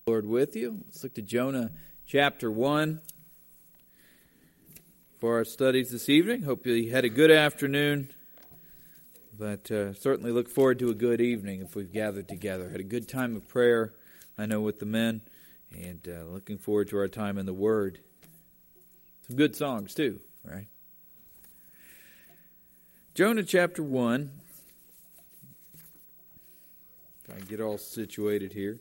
Lord with you. Let's look to Jonah chapter 1 for our studies this evening. Hope you had a good afternoon, but certainly look forward to a good evening if we've gathered together. Had a good time of prayer, I know, with the men, and looking forward to our time in the Word. Some good songs too, right? Jonah chapter 1. Try and get all situated here.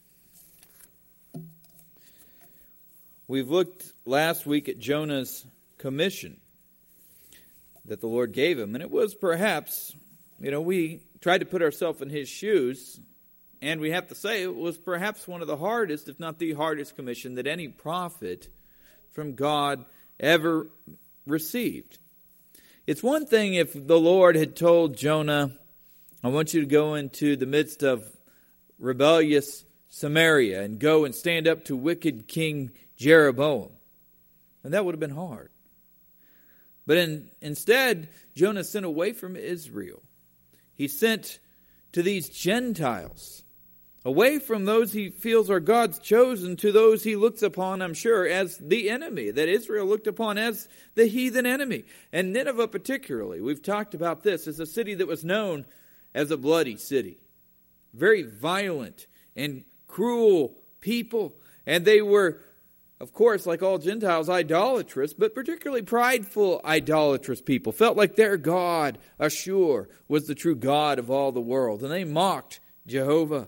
We've looked last week at Jonah's commission that the Lord gave him, and it was perhaps, we tried to put ourselves in his shoes, and we have to say it was perhaps one of the hardest, if not the hardest commission that any prophet from God ever received. It's one thing if the Lord had told Jonah, I want you to go into the midst of rebellious Samaria and go and stand up to wicked King Jeroboam. And that would have been hard. But instead, Jonah sent away from Israel. He sent to these Gentiles, away from those he feels are God's chosen, to those he looks upon, I'm sure, as the enemy, that Israel looked upon as the heathen enemy. And Nineveh particularly, we've talked about this, as a city that was known as a bloody city. Very violent and cruel people. And they were, of course, like all Gentiles, idolatrous, but particularly prideful, idolatrous people. Felt like their God, Ashur, was the true God of all the world. And they mocked Jehovah.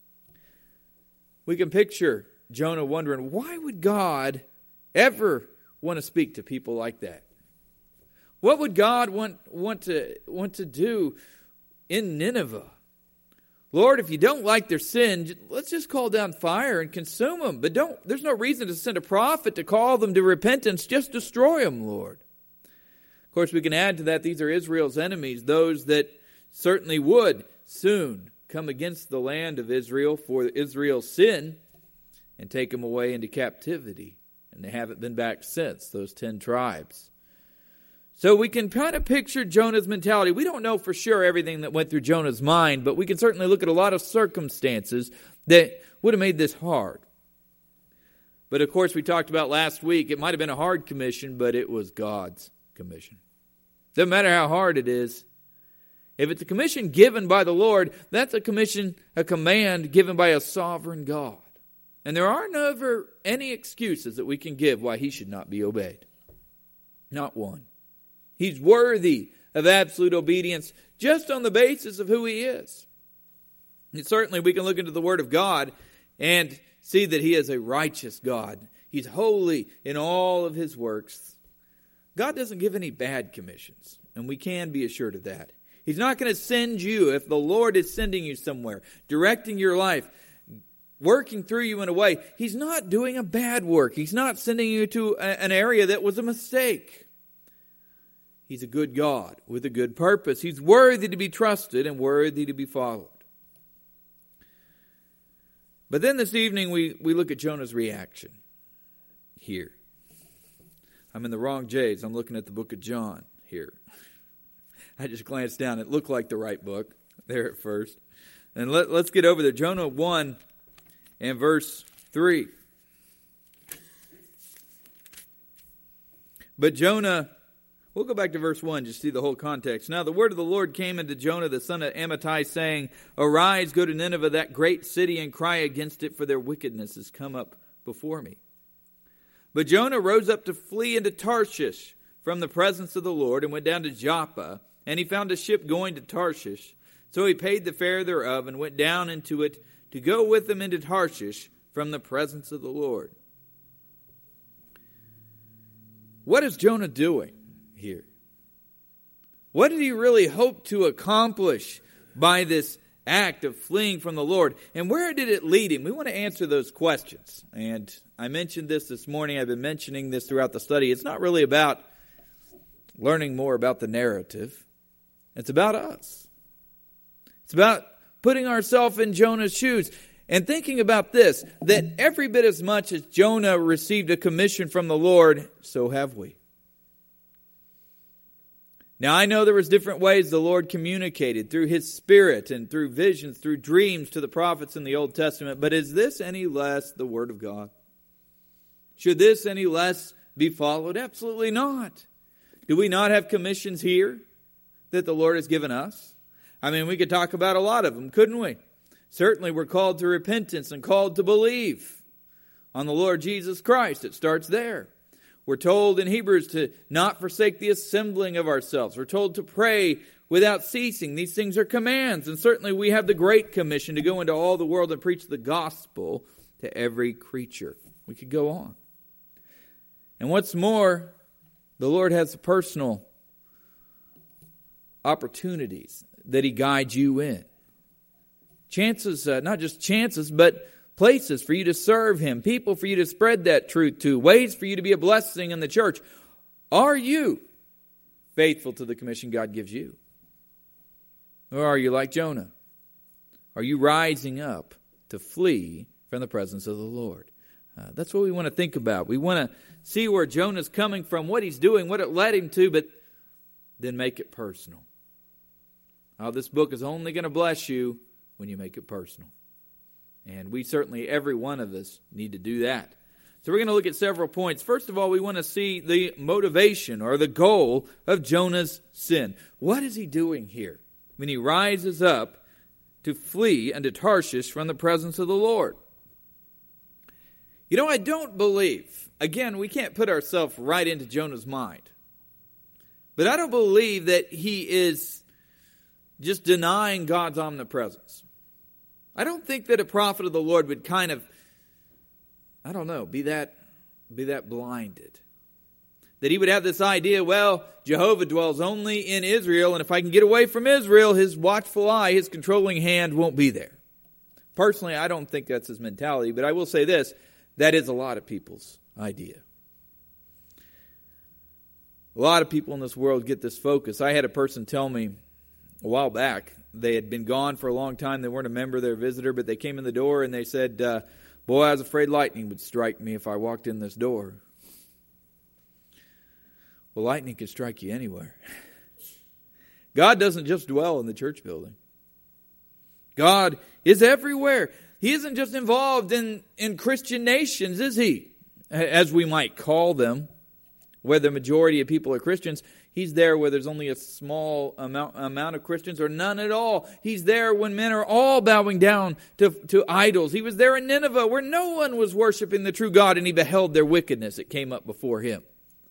We can picture Jonah wondering, why would God ever want to speak to people like that? What would God want to do in Nineveh? Lord, if you don't like their sin, let's just call down fire and consume them. But there's no reason to send a prophet to call them to repentance. Just destroy them, Lord. Of course, we can add to that, these are Israel's enemies, those that certainly would soon come against the land of Israel for Israel's sin and take them away into captivity. And they haven't been back since, those 10 tribes. So we can kind of picture Jonah's mentality. We don't know for sure everything that went through Jonah's mind, but we can certainly look at a lot of circumstances that would have made this hard. But of course, we talked about last week, it might have been a hard commission, but it was God's commission. Doesn't matter how hard it is. If it's a commission given by the Lord, that's a command given by a sovereign God. And there are never any excuses that we can give why he should not be obeyed. Not one. He's worthy of absolute obedience just on the basis of who he is. And certainly we can look into the Word of God and see that he is a righteous God. He's holy in all of his works. God doesn't give any bad commissions, and we can be assured of that. He's not going to send you, if the Lord is sending you somewhere, directing your life, working through you in a way, he's not doing a bad work. He's not sending you to an area that was a mistake. He's a good God with a good purpose. He's worthy to be trusted and worthy to be followed. But then this evening we look at Jonah's reaction here. I'm in the wrong J's. I'm looking at the book of John here. I just glanced down. It looked like the right book there at first. And let's get over there. Jonah 1 and verse 3. But Jonah... We'll go back to verse 1 just to see the whole context. Now the word of the Lord came unto Jonah the son of Amittai, saying, Arise, go to Nineveh, that great city, and cry against it, for their wickedness has come up before me. But Jonah rose up to flee into Tarshish from the presence of the Lord, and went down to Joppa, and he found a ship going to Tarshish. So he paid the fare thereof, and went down into it to go with them into Tarshish from the presence of the Lord. What is Jonah doing here? What did he really hope to accomplish by this act of fleeing from the Lord? And where did it lead him? We want to answer those questions. And I mentioned this morning. I've been mentioning this throughout the study. It's not really about learning more about the narrative. It's about us. It's about putting ourselves in Jonah's shoes and thinking about this, that every bit as much as Jonah received a commission from the Lord, so have we. Now, I know there was different ways the Lord communicated through His Spirit and through visions, through dreams to the prophets in the Old Testament. But is this any less the Word of God? Should this any less be followed? Absolutely not. Do we not have commissions here that the Lord has given us? I mean, we could talk about a lot of them, couldn't we? Certainly we're called to repentance and called to believe on the Lord Jesus Christ. It starts there. We're told in Hebrews to not forsake the assembling of ourselves. We're told to pray without ceasing. These things are commands. And certainly we have the Great Commission to go into all the world and preach the gospel to every creature. We could go on. And what's more, the Lord has personal opportunities that He guides you in. Chances, not just chances, but places for you to serve Him, people for you to spread that truth to, ways for you to be a blessing in the church. Are you faithful to the commission God gives you? Or are you like Jonah? Are you rising up to flee from the presence of the Lord? That's what we want to think about. We want to see where Jonah's coming from, what he's doing, what it led him to, but then make it personal. This book is only going to bless you when you make it personal. And we certainly, every one of us, need to do that. So we're going to look at several points. First of all, we want to see the motivation or the goal of Jonah's sin. What is he doing here when he rises up to flee unto Tarshish from the presence of the Lord? I don't believe, again, we can't put ourselves right into Jonah's mind, but I don't believe that he is just denying God's omnipresence. I don't think that a prophet of the Lord would kind of, be that blinded. That he would have this idea, well, Jehovah dwells only in Israel, and if I can get away from Israel, His watchful eye, His controlling hand won't be there. Personally, I don't think that's his mentality, but I will say this, that is a lot of people's idea. A lot of people in this world get this focus. I had a person tell me a while back, they had been gone for a long time. They weren't a member, they were a visitor, but they came in the door and they said, boy, I was afraid lightning would strike me if I walked in this door. Well, lightning can strike you anywhere. God doesn't just dwell in the church building. God is everywhere. He isn't just involved in Christian nations, is He? As we might call them, where the majority of people are Christians. He's there where there's only a small amount of Christians or none at all. He's there when men are all bowing down to idols. He was there in Nineveh where no one was worshiping the true God, and He beheld their wickedness. It came up before Him.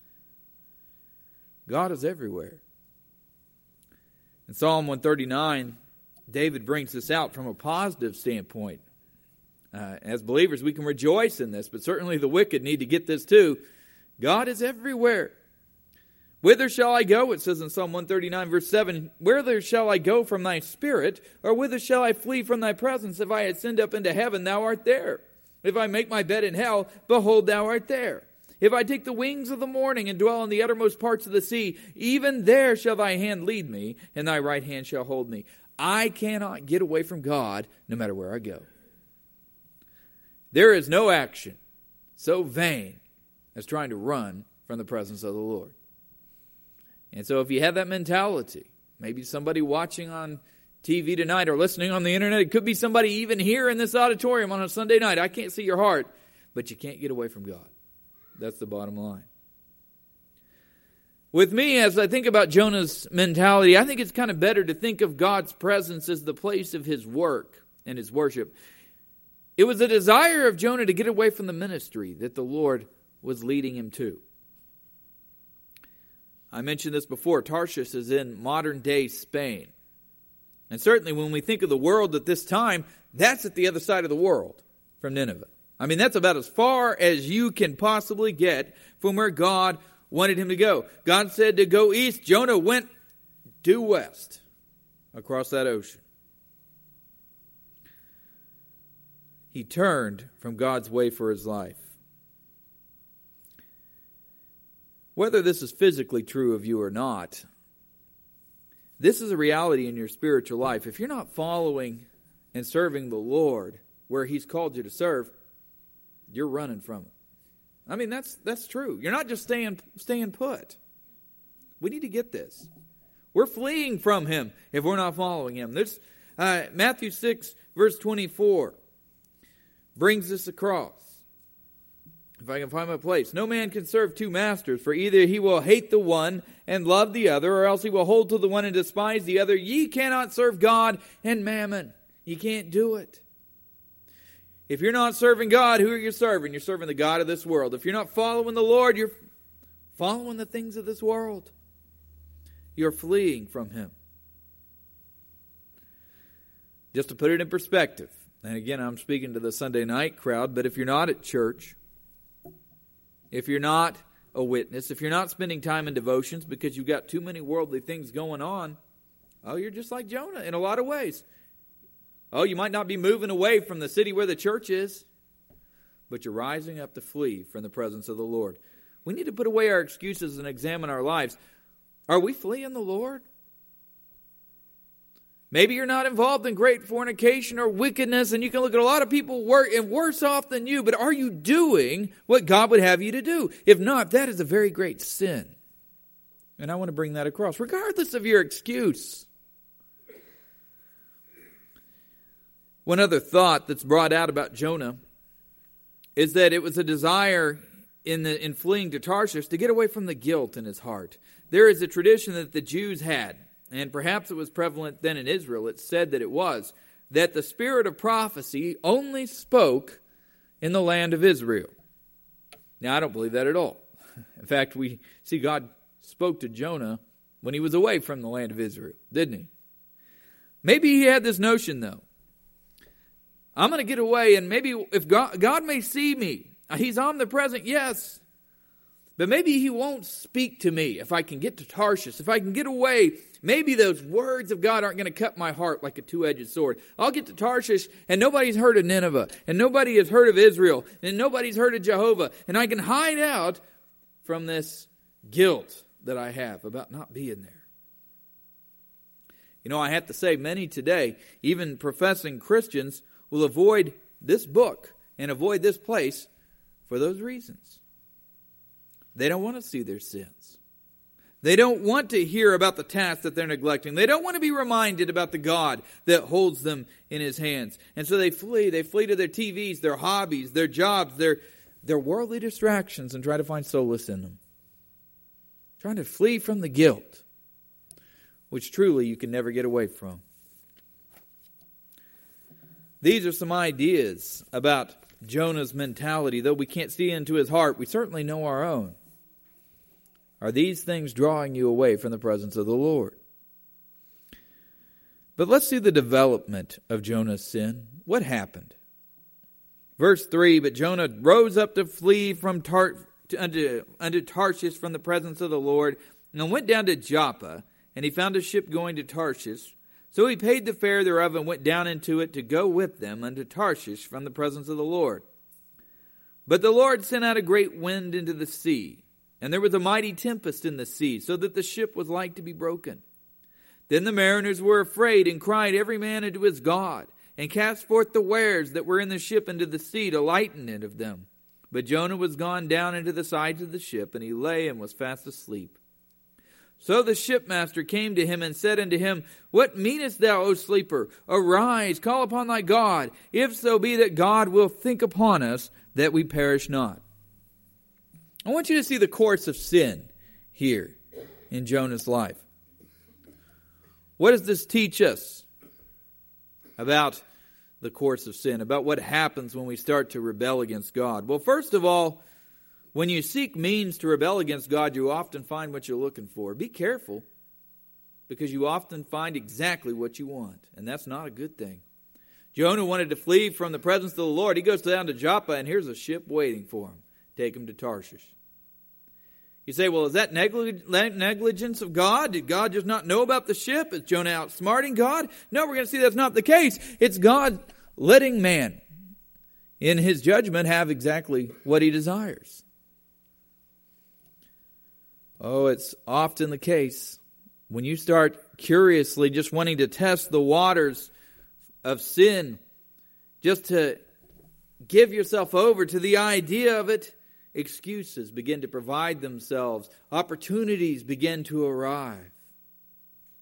God is everywhere. In Psalm 139, David brings this out from a positive standpoint. As believers, we can rejoice in this, but certainly the wicked need to get this too. God is everywhere. Whither shall I go? It says in Psalm 139, verse 7, whither shall I go from Thy Spirit? Or whither shall I flee from Thy presence? If I ascend up into heaven, Thou art there. If I make my bed in hell, behold, Thou art there. If I take the wings of the morning and dwell in the uttermost parts of the sea, even there shall Thy hand lead me, and Thy right hand shall hold me. I cannot get away from God no matter where I go. There is no action so vain as trying to run from the presence of the Lord. And so if you have that mentality, maybe somebody watching on TV tonight or listening on the internet, it could be somebody even here in this auditorium on a Sunday night. I can't see your heart, but you can't get away from God. That's the bottom line. With me, as I think about Jonah's mentality, I think it's kind of better to think of God's presence as the place of His work and His worship. It was a desire of Jonah to get away from the ministry that the Lord was leading him to. I mentioned this before. Tarshish is in modern-day Spain. And certainly when we think of the world at this time, that's at the other side of the world from Nineveh. I mean, that's about as far as you can possibly get from where God wanted him to go. God said to go east. Jonah went due west across that ocean. He turned from God's way for his life. Whether this is physically true of you or not, this is a reality in your spiritual life. If you're not following and serving the Lord where He's called you to serve, you're running from it. I mean, that's true. You're not just staying put. We need to get this. We're fleeing from Him if we're not following Him. There's Matthew 6, verse 24 brings this across. If I can find my place. No man can serve two masters, for either he will hate the one and love the other, or else he will hold to the one and despise the other. Ye cannot serve God and mammon. You can't do it. If you're not serving God, who are you serving? You're serving the God of this world. If you're not following the Lord, you're following the things of this world. You're fleeing from Him. Just to put it in perspective, and again, I'm speaking to the Sunday night crowd, but if you're not at church, if you're not a witness, if you're not spending time in devotions because you've got too many worldly things going on, you're just like Jonah in a lot of ways. You might not be moving away from the city where the church is, but you're rising up to flee from the presence of the Lord. We need to put away our excuses and examine our lives. Are we fleeing the Lord? Maybe you're not involved in great fornication or wickedness, and you can look at a lot of people worse off than you, but are you doing what God would have you to do? If not, that is a very great sin. And I want to bring that across, regardless of your excuse. One other thought that's brought out about Jonah is that it was a desire in fleeing to Tarshish to get away from the guilt in his heart. There is a tradition that the Jews had, and perhaps it was prevalent then in Israel. It's said that it was, that the spirit of prophecy only spoke in the land of Israel. Now, I don't believe that at all. In fact, we see God spoke to Jonah when he was away from the land of Israel, didn't He? Maybe he had this notion, though. I'm going to get away, and maybe if God may see me. He's omnipresent, yes. But maybe He won't speak to me if I can get to Tarshish, if I can get away. Maybe those words of God aren't going to cut my heart like a two-edged sword. I'll get to Tarshish, and nobody's heard of Nineveh, and nobody has heard of Israel, and nobody's heard of Jehovah, and I can hide out from this guilt that I have about not being there. You know, I have to say, many today, even professing Christians, will avoid this book and avoid this place for those reasons. They don't want to see their sins. They don't want to hear about the task that they're neglecting. They don't want to be reminded about the God that holds them in His hands. And so they flee. They flee to their TVs, their hobbies, their jobs, their worldly distractions, and try to find solace in them. Trying to flee from the guilt, which truly you can never get away from. These are some ideas about Jonah's mentality. Though we can't see into his heart, we certainly know our own. Are these things drawing you away from the presence of the Lord? But let's see the development of Jonah's sin. What happened? Verse 3, but Jonah rose up to flee from unto Tarshish from the presence of the Lord, and went down to Joppa, and he found a ship going to Tarshish. So he paid the fare thereof, and went down into it to go with them unto Tarshish from the presence of the Lord. But the Lord sent out a great wind into the sea, and there was a mighty tempest in the sea, so that the ship was like to be broken. Then the mariners were afraid, and cried every man unto his God, and cast forth the wares that were in the ship into the sea to lighten it of them. But Jonah was gone down into the sides of the ship, and he lay and was fast asleep. So the shipmaster came to him and said unto him, What meanest thou, O sleeper? Arise, call upon thy God, if so be that God will think upon us, that we perish not. I want you to see the course of sin here in Jonah's life. What does this teach us about the course of sin, about what happens when we start to rebel against God? Well, first of all, when you seek means to rebel against God, you often find what you're looking for. Be careful, because you often find exactly what you want, and that's not a good thing. Jonah wanted to flee from the presence of the Lord. He goes down to Joppa, and here's a ship waiting for him. Take him to Tarshish. You say, well, is that negligence of God? Did God just not know about the ship? Is Jonah outsmarting God? No, we're going to see that's not the case. It's God letting man, in His judgment, have exactly what he desires. Oh, it's often the case when you start curiously just wanting to test the waters of sin, just to give yourself over to the idea of it, excuses begin to provide themselves. Opportunities begin to arrive.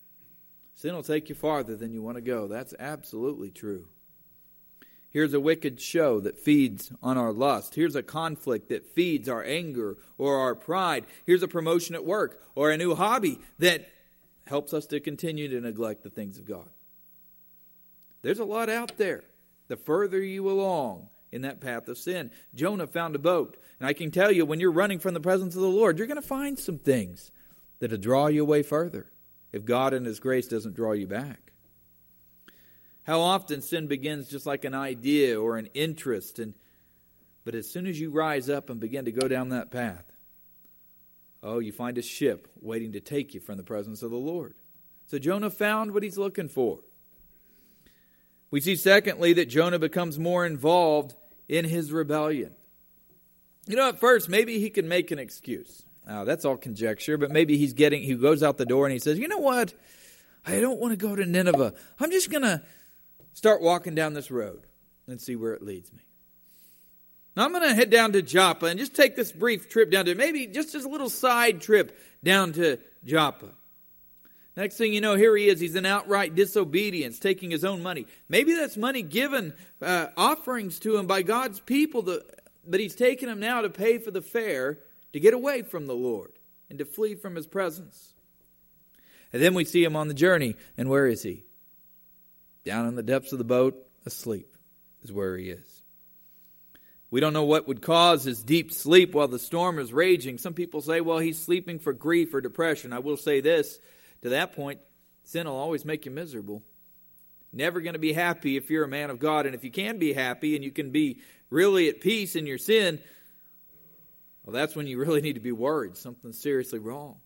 Sin will take you farther than you want to go. That's absolutely true. Here's a wicked show that feeds on our lust. Here's a conflict that feeds our anger or our pride. Here's a promotion at work or a new hobby that helps us to continue to neglect the things of God. There's a lot out there. The further you along in that path of sin. Jonah found a boat. And I can tell you, when you're running from the presence of the Lord, you're going to find some things that'll draw you away further if God in His grace doesn't draw you back. How often sin begins just like an idea or an interest, but as soon as you rise up and begin to go down that path, you find a ship waiting to take you from the presence of the Lord. So Jonah found what he's looking for. We see, secondly, that Jonah becomes more involved in his rebellion. At first, maybe he can make an excuse. That's all conjecture, but maybe he goes out the door and he says, you know what? I don't want to go to Nineveh. I'm just going to start walking down this road and see where it leads me. Now I'm going to head down to Joppa and just take this brief trip down to, maybe just a little side trip down to Joppa. Next thing you know, here he is. He's in outright disobedience, taking his own money. Maybe that's money given, offerings to him by God's people, but he's taking them now to pay for the fare to get away from the Lord and to flee from His presence. And then we see him on the journey. And where is he? Down in the depths of the boat, asleep is where he is. We don't know what would cause his deep sleep while the storm is raging. Some people say, well, he's sleeping for grief or depression. I will say this, to that point, sin will always make you miserable. Never going to be happy if you're a man of God. And if you can be happy and you can be really at peace in your sin, well, that's when you really need to be worried. Something's seriously wrong.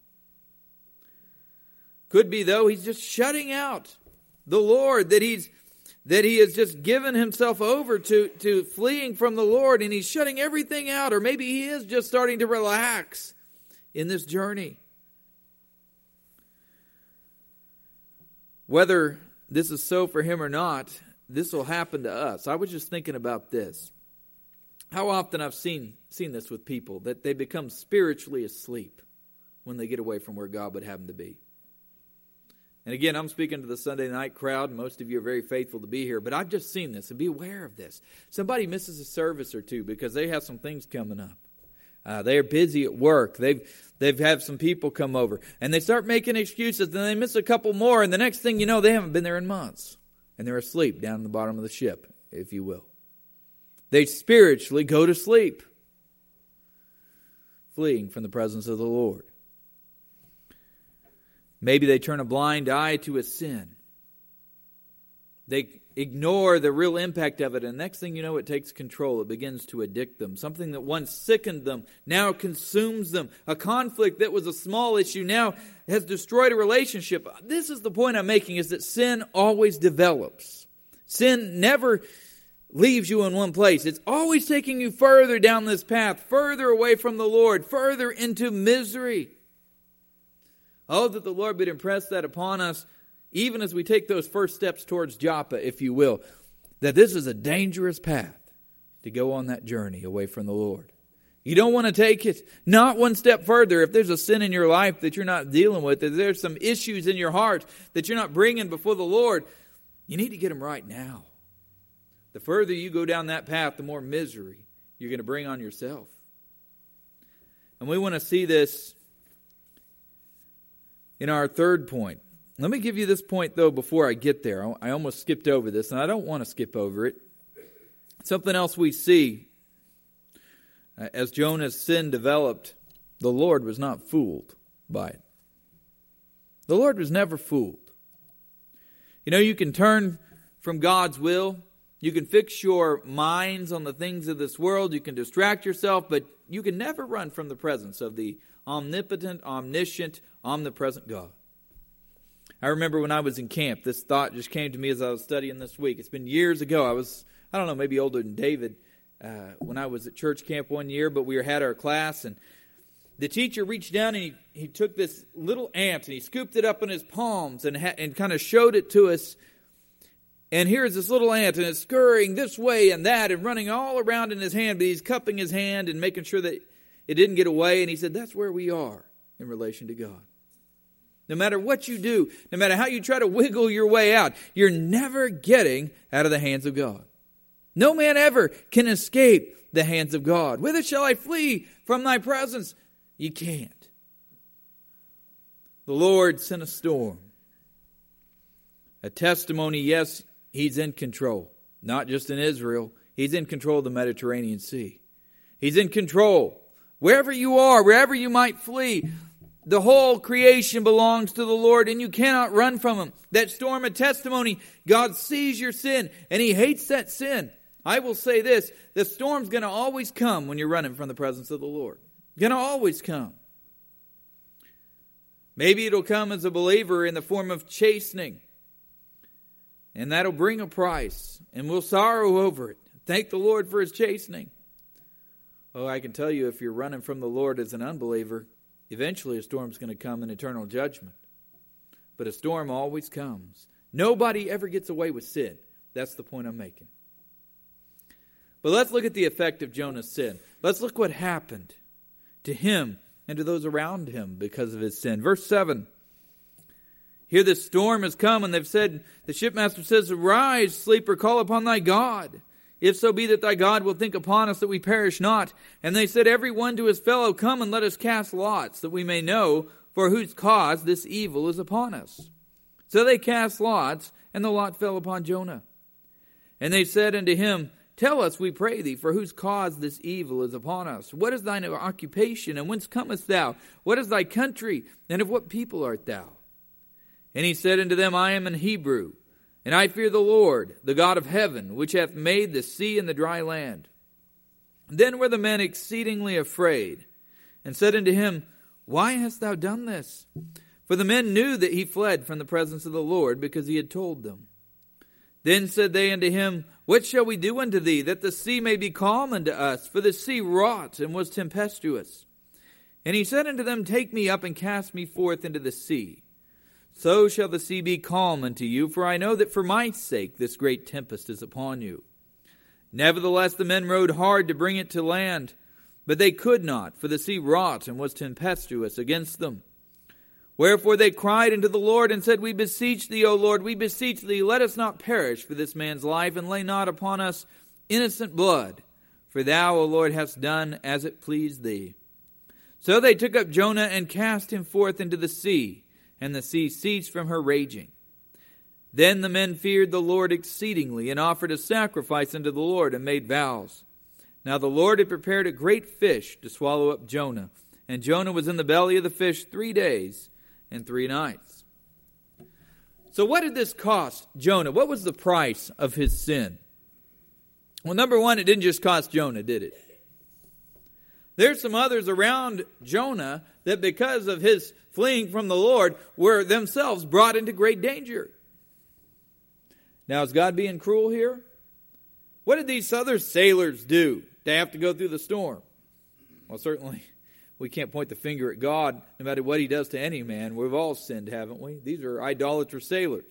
Could be, though, he's just shutting out the Lord, that he has just given himself over to fleeing from the Lord, and he's shutting everything out. Or maybe he is just starting to relax in this journey. Whether this is so for him or not, this will happen to us. I was just thinking about this. How often I've seen this with people, that they become spiritually asleep when they get away from where God would have them to be. And again, I'm speaking to the Sunday night crowd. Most of you are very faithful to be here, but I've just seen this, and be aware of this. Somebody misses a service or two because they have some things coming up. They're busy at work. They've had some people come over, and they start making excuses, and they miss a couple more, and the next thing you know, they haven't been there in months, and they're asleep down in the bottom of the ship, if you will. They spiritually go to sleep, fleeing from the presence of the Lord. Maybe they turn a blind eye to a sin. They ignore the real impact of it, and next thing you know, it takes control. It begins to addict them. Something that once sickened them now consumes them. A conflict that was a small issue now has destroyed a relationship. This is the point I'm making, is that sin always develops. Sin never leaves you in one place. It's always taking you further down this path, further away from the Lord, further into misery. Oh, that the Lord would impress that upon us, even as we take those first steps towards Joppa, if you will, that this is a dangerous path to go on that journey away from the Lord. You don't want to take it not one step further. If there's a sin in your life that you're not dealing with, if there's some issues in your heart that you're not bringing before the Lord, you need to get them right now. The further you go down that path, the more misery you're going to bring on yourself. And we want to see this in our third point. Let me give you this point, though, before I get there. I almost skipped over this, and I don't want to skip over it. Something else we see, as Jonah's sin developed, the Lord was not fooled by it. The Lord was never fooled. You know, you can turn from God's will. You can fix your minds on the things of this world. You can distract yourself, but you can never run from the presence of the omnipotent, omniscient, omnipresent God. I remember when I was in camp, this thought just came to me as I was studying this week. It's been years ago. I don't know, maybe older than David, when I was at church camp one year, but we had our class, and the teacher reached down and he took this little ant and he scooped it up in his palms and kind of showed it to us. And here's this little ant, and it's scurrying this way and that and running all around in his hand, but he's cupping his hand and making sure that it didn't get away. And he said, that's where we are in relation to God. No matter what you do, no matter how you try to wiggle your way out, you're never getting out of the hands of God. No man ever can escape the hands of God. Whither shall I flee from thy presence? You can't. The Lord sent a storm. A testimony, yes, He's in control. Not just in Israel. He's in control of the Mediterranean Sea. He's in control. Wherever you are, wherever you might flee, the whole creation belongs to the Lord, and you cannot run from Him. That storm of testimony, God sees your sin, and He hates that sin. I will say this, the storm's going to always come when you're running from the presence of the Lord. Going to always come. Maybe it'll come as a believer in the form of chastening. And that'll bring a price. And we'll sorrow over it. Thank the Lord for His chastening. Oh, I can tell you, if you're running from the Lord as an unbeliever, eventually a storm's going to come in eternal judgment. But a storm always comes. Nobody ever gets away with sin. That's the point I'm making. But let's look at the effect of Jonah's sin. Let's look what happened to him and to those around him because of his sin. Verse 7. Here this storm has come, and they've said, the shipmaster says, Arise, sleeper, call upon thy God. If so be that thy God will think upon us that we perish not. And they said, Every one to his fellow, Come and let us cast lots, that we may know for whose cause this evil is upon us. So they cast lots, and the lot fell upon Jonah. And they said unto him, Tell us, we pray thee, for whose cause this evil is upon us. What is thine occupation, and whence comest thou? What is thy country, and of what people art thou? And he said unto them, I am an Hebrew, and I fear the Lord, the God of heaven, which hath made the sea and the dry land. Then were the men exceedingly afraid, and said unto him, Why hast thou done this? For the men knew that he fled from the presence of the Lord, because he had told them. Then said they unto him, What shall we do unto thee, that the sea may be calm unto us? For the sea wrought and was tempestuous. And he said unto them, Take me up and cast me forth into the sea. So shall the sea be calm unto you, for I know that for my sake this great tempest is upon you. Nevertheless the men rowed hard to bring it to land, but they could not, for the sea wrought and was tempestuous against them. Wherefore they cried unto the Lord and said, We beseech thee, O Lord, we beseech thee, let us not perish for this man's life, and lay not upon us innocent blood. For thou, O Lord, hast done as it pleased thee. So they took up Jonah and cast him forth into the sea, and the sea ceased from her raging. Then the men feared the Lord exceedingly, and offered a sacrifice unto the Lord, and made vows. Now the Lord had prepared a great fish to swallow up Jonah, and Jonah was in the belly of the fish 3 days and 3 nights. So what did this cost Jonah? What was the price of his sin? Well, number one, it didn't just cost Jonah, did it? There's some others around Jonah that because of his fleeing from the Lord were themselves brought into great danger. Now, is God being cruel here? What did these other sailors do to have to go through the storm? Well, certainly we can't point the finger at God no matter what He does to any man. We've all sinned, haven't we? These are idolatrous sailors.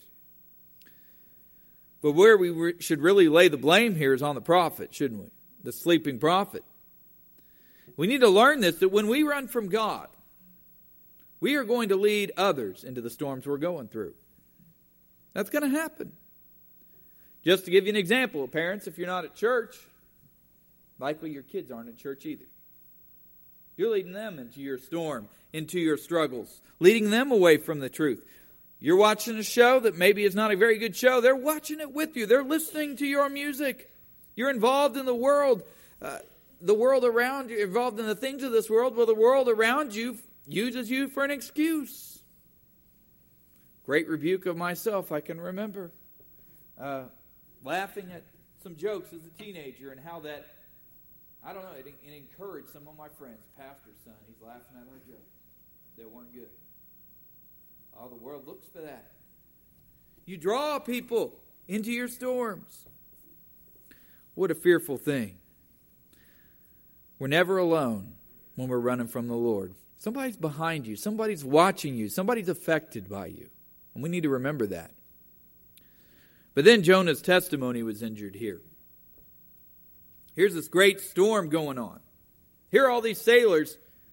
But where we should really lay the blame here is on the prophet, shouldn't we? The sleeping prophet. We need to learn this, that when we run from God, we are going to lead others into the storms we're going through. That's going to happen. Just to give you an example, parents, if you're not at church, likely your kids aren't at church either. You're leading them into your storm, into your struggles, leading them away from the truth. You're watching a show that maybe is not a very good show. They're watching it with you. They're listening to your music. You're involved in the world around you, involved in the things of this world. Well, the world around you uses you for an excuse. Great rebuke of myself, I can remember. Laughing at some jokes as a teenager and how that, I don't know, it encouraged some of my friends. Pastor's son, he's laughing at our jokes that weren't good. Oh, the world looks for that. You draw people into your storms. What a fearful thing. We're never alone when we're running from the Lord. Somebody's behind you. Somebody's watching you. Somebody's affected by you. And we need to remember that. But then Jonah's testimony was injured here. Here's this great storm going on. Here are all these sailors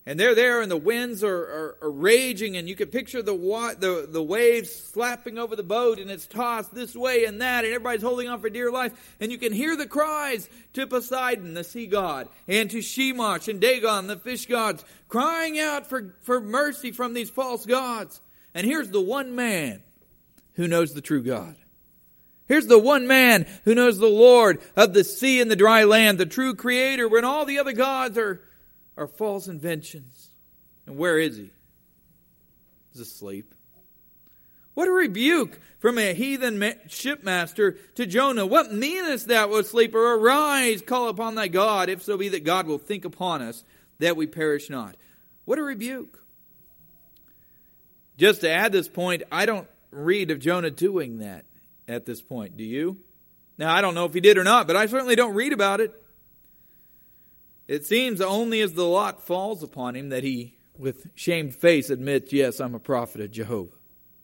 And they're there, and the winds are raging, and you can picture the waves slapping over the boat, and it's tossed this way and that, and everybody's holding on for dear life. And you can hear the cries to Poseidon, the sea god, and to Shemosh and Dagon, the fish gods, crying out for mercy from these false gods. And here's the one man who knows the true God. Here's the one man who knows the Lord of the sea and the dry land, the true Creator, when all the other gods are false inventions. And where is he? He's asleep. What a rebuke from a heathen shipmaster to Jonah. What meanest thou, O sleeper? Arise, call upon thy God, if so be that God will think upon us, that we perish not. What a rebuke. Just to add this point, I don't read of Jonah doing that at this point. Do you? Now, I don't know if he did or not, but I certainly don't read about it. It seems only as the lot falls upon him that he, with shamed face, admits, yes, I'm a prophet of Jehovah.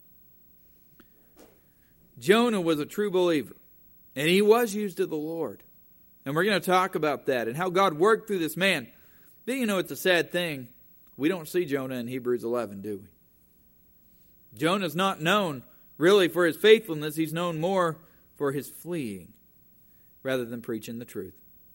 Jonah was a true believer, and he was used of the Lord. And we're going to talk about that and how God worked through this man. But you know, it's a sad thing. We don't see Jonah in Hebrews 11, do we? Jonah's not known really for his faithfulness. He's known more for his fleeing rather than preaching the truth.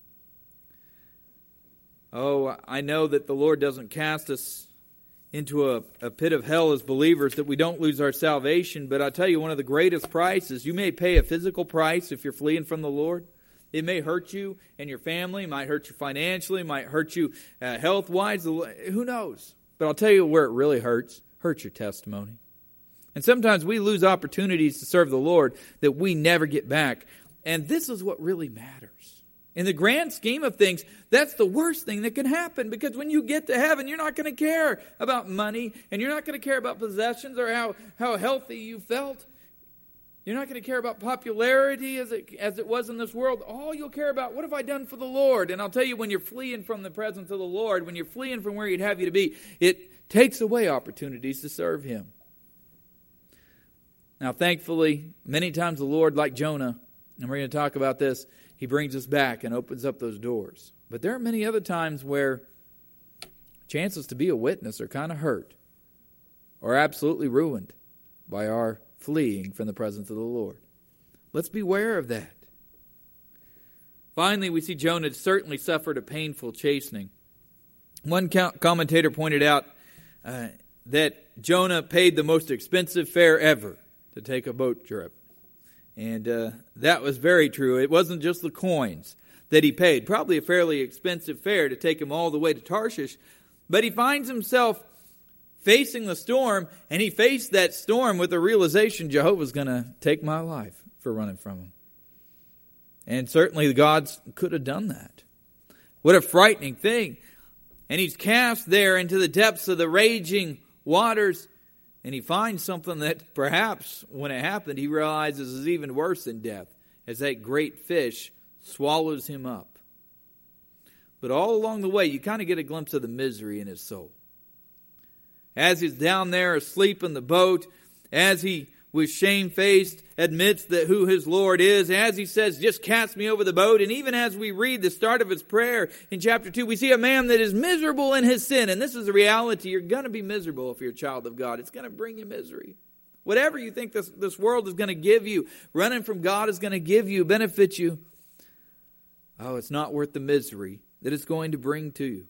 Oh, I know that the Lord doesn't cast us into a pit of hell as believers, that we don't lose our salvation. But I tell you, one of the greatest prices, you may pay a physical price if you're fleeing from the Lord. It may hurt you and your family, might hurt you financially, might hurt you health-wise. Who knows? But I'll tell you where it really hurts your testimony. And sometimes we lose opportunities to serve the Lord that we never get back. And this is what really matters. In the grand scheme of things, that's the worst thing that can happen, because when you get to heaven, you're not going to care about money, and you're not going to care about possessions or how healthy you felt. You're not going to care about popularity as it was in this world. All you'll care about, what have I done for the Lord? And I'll tell you, when you're fleeing from the presence of the Lord, when you're fleeing from where He'd have you to be, it takes away opportunities to serve Him. Now, thankfully, many times the Lord, like Jonah, and we're going to talk about this, He brings us back and opens up those doors. But there are many other times where chances to be a witness are kind of hurt or absolutely ruined by our fleeing from the presence of the Lord. Let's beware of that. Finally, we see Jonah certainly suffered a painful chastening. One commentator pointed out that Jonah paid the most expensive fare ever to take a boat trip. And that was very true. It wasn't just the coins that he paid. Probably a fairly expensive fare to take him all the way to Tarshish. But he finds himself facing the storm, and he faced that storm with the realization Jehovah's going to take my life for running from Him. And certainly the gods could have done that. What a frightening thing. And he's cast there into the depths of the raging waters. And he finds something that perhaps when it happened he realizes is even worse than death, as that great fish swallows him up. But all along the way you kind of get a glimpse of the misery in his soul. As he's down there asleep in the boat, as he with shamefaced admits that who his Lord is, as he says, just cast me over the boat. And even as we read the start of his prayer in chapter 2, we see a man that is miserable in his sin. And this is the reality. You're going to be miserable if you're a child of God. It's going to bring you misery. Whatever you think this world is going to give you, running from God is going to give you, benefit you. Oh, it's not worth the misery that it's going to bring to you.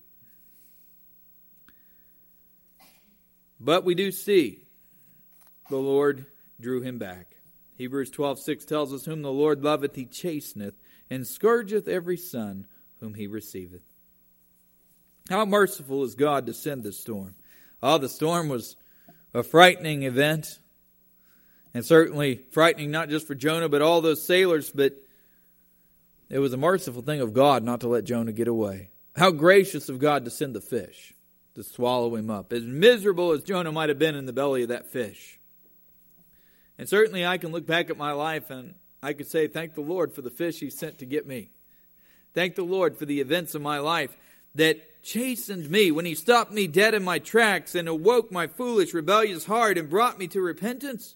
But we do see the Lord drew him back. Hebrews 12:6 tells us, whom the Lord loveth, He chasteneth, and scourgeth every son whom He receiveth. How merciful is God to send this storm. Oh, the storm was a frightening event. And certainly frightening not just for Jonah, but all those sailors. But it was a merciful thing of God not to let Jonah get away. How gracious of God to send the fish to swallow him up. As miserable as Jonah might have been in the belly of that fish. And certainly I can look back at my life and I could say, thank the Lord for the fish He sent to get me. Thank the Lord for the events of my life that chastened me when He stopped me dead in my tracks and awoke my foolish, rebellious heart and brought me to repentance.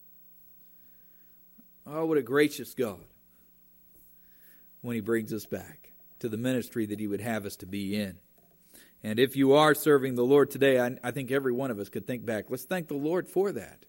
Oh, what a gracious God when He brings us back to the ministry that He would have us to be in. And if you are serving the Lord today, I think every one of us could think back. Let's thank the Lord for that.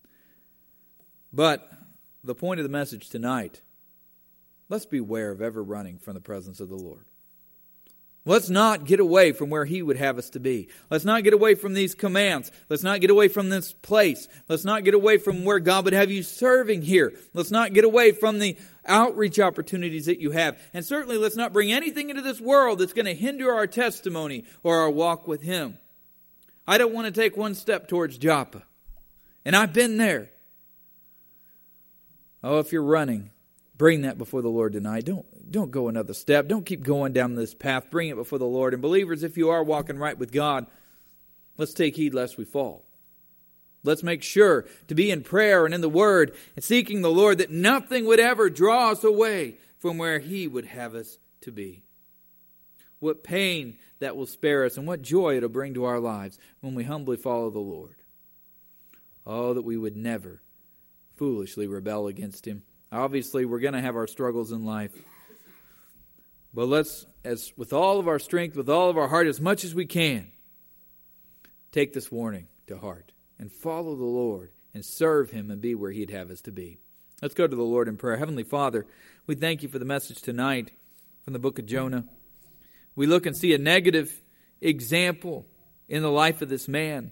But the point of the message tonight, let's beware of ever running from the presence of the Lord. Let's not get away from where He would have us to be. Let's not get away from these commands. Let's not get away from this place. Let's not get away from where God would have you serving here. Let's not get away from the outreach opportunities that you have. And certainly let's not bring anything into this world that's going to hinder our testimony or our walk with Him. I don't want to take one step towards Joppa. And I've been there. Oh, if you're running, bring that before the Lord tonight. Don't go another step. Don't keep going down this path. Bring it before the Lord. And believers, if you are walking right with God, let's take heed lest we fall. Let's make sure to be in prayer and in the Word and seeking the Lord, that nothing would ever draw us away from where He would have us to be. What pain that will spare us and what joy it'll bring to our lives when we humbly follow the Lord. Oh, that we would never foolishly rebel against Him. Obviously, we're going to have our struggles in life. But let's, as with all of our strength, with all of our heart, as much as we can, take this warning to heart and follow the Lord and serve Him and be where He'd have us to be. Let's go to the Lord in prayer. Heavenly Father, we thank You for the message tonight from the book of Jonah. We look and see a negative example in the life of this man.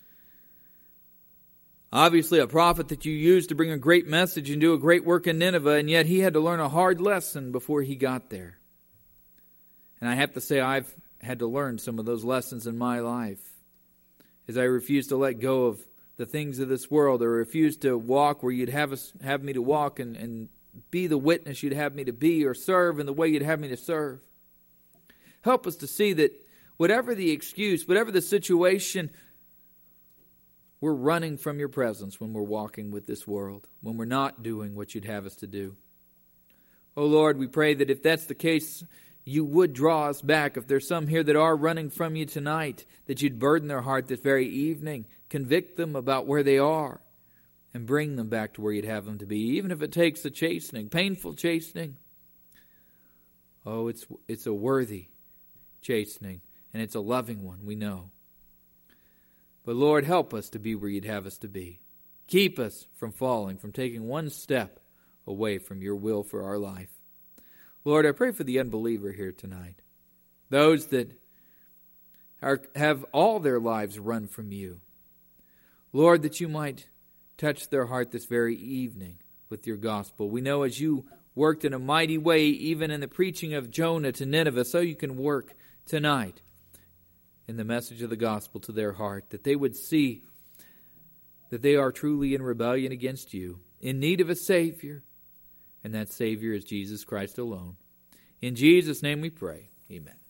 Obviously a prophet that You used to bring a great message and do a great work in Nineveh, and yet he had to learn a hard lesson before he got there. And I have to say, I've had to learn some of those lessons in my life as I refuse to let go of the things of this world, or refuse to walk where You'd have me to walk and be the witness You'd have me to be, or serve in the way You'd have me to serve. Help us to see that whatever the excuse, whatever the situation, we're running from Your presence when we're walking with this world, when we're not doing what You'd have us to do. Oh Lord, we pray that if that's the case, You would draw us back. If there's some here that are running from You tonight, that You'd burden their heart this very evening, convict them about where they are, and bring them back to where You'd have them to be, even if it takes a chastening, painful chastening. Oh, it's a worthy chastening, and it's a loving one, we know. But Lord, help us to be where You'd have us to be. Keep us from falling, from taking one step away from Your will for our life. Lord, I pray for the unbeliever here tonight. Those that have all their lives run from You. Lord, that You might touch their heart this very evening with Your gospel. We know as You worked in a mighty way, even in the preaching of Jonah to Nineveh, so You can work tonight in the message of the gospel to their heart, that they would see that they are truly in rebellion against You, in need of a Savior, and that Savior is Jesus Christ alone. In Jesus' name we pray. Amen.